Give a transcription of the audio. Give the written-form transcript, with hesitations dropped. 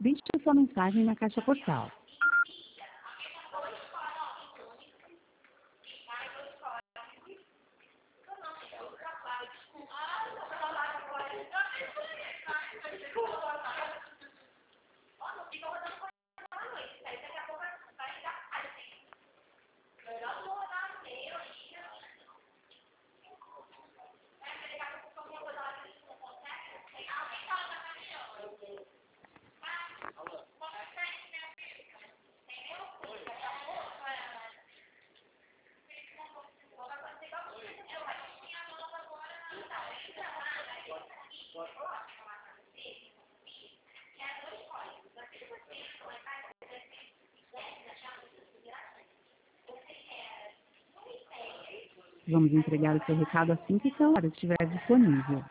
Deixe sua mensagem na caixa postal. Vamos entregar o seu recado assim que o celular estiver disponível.